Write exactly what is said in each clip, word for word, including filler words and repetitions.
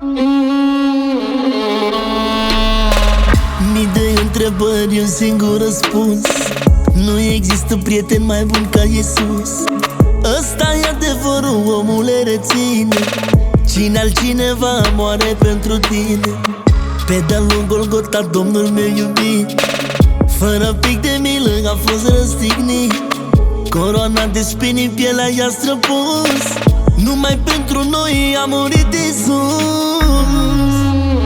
Mii de întrebări, un singur răspuns: nu există prieten mai bun ca Iisus. Ăsta e adevărul, omule, reține: cine altcineva moare pentru tine. Pe de-a lung Golgota, Domnul meu iubit, fără pic de milă a fost răstignit. Coroana de spini, pielea i-a străpus, numai pentru noi a murit Iisus.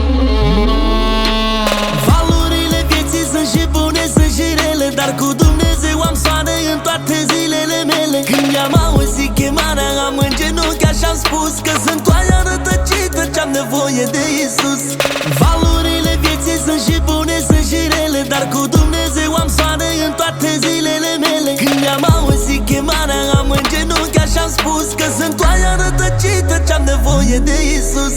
Valorile vieții sunt și bune, sunt și rele, dar cu Dumnezeu am soare în toate zilele mele. Când i-am auzit chemarea, am îngenunchiat și-am spus că sunt oaia rătăcită ce-am nevoie de Iisus. Valorile vieții sunt și bune, sunt și rele, dar cu Dumnezeu am soare în toate zilele mele. Când i-am auzit chemarea, am îngenunchiat și-am spus că sunt oaia rătăcită ce-am nevoie de Iisus.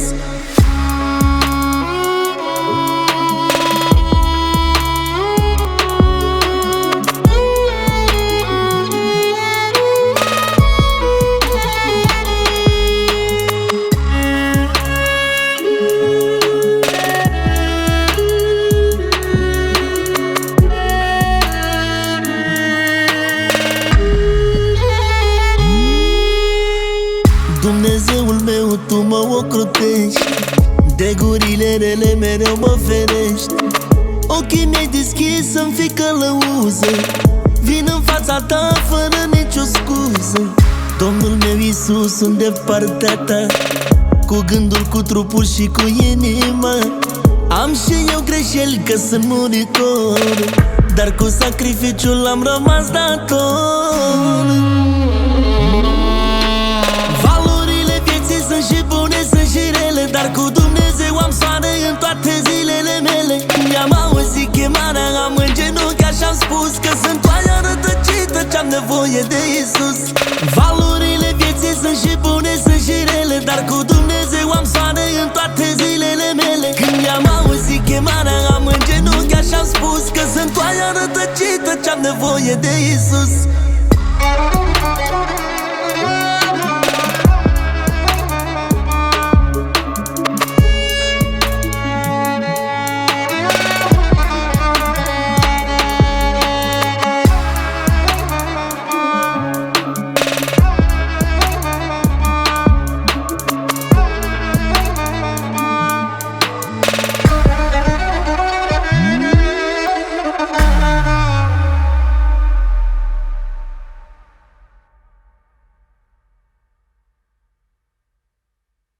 Dumnezeul meu, Tu mă ocrotești, de gurile rele mereu mă ferești. Ochii mei deschis să-mi fii călăuză, vin în fața Ta fără nicio scuză. Domnul meu Iisus, sunt de partea Ta, cu gândul, cu trupul și cu inima. Am și eu greșeli că sunt muritor, dar cu sacrificiul am rămas dator. Și bune, sunt și rele, dar cu Dumnezeu am soare în toate zilele mele. Mi-am auzit chemarea, am îngenunchiat și-am spus că sunt oaia rătăcită ce-am nevoie de Iisus. Valorile vieții sunt și bune, sunt și rele, dar cu Dumnezeu am soare în toate zilele mele. Când mi-am auzit chemarea, am îngenunchiat și-am spus că sunt oaia rătăcită ce-am nevoie de Iisus.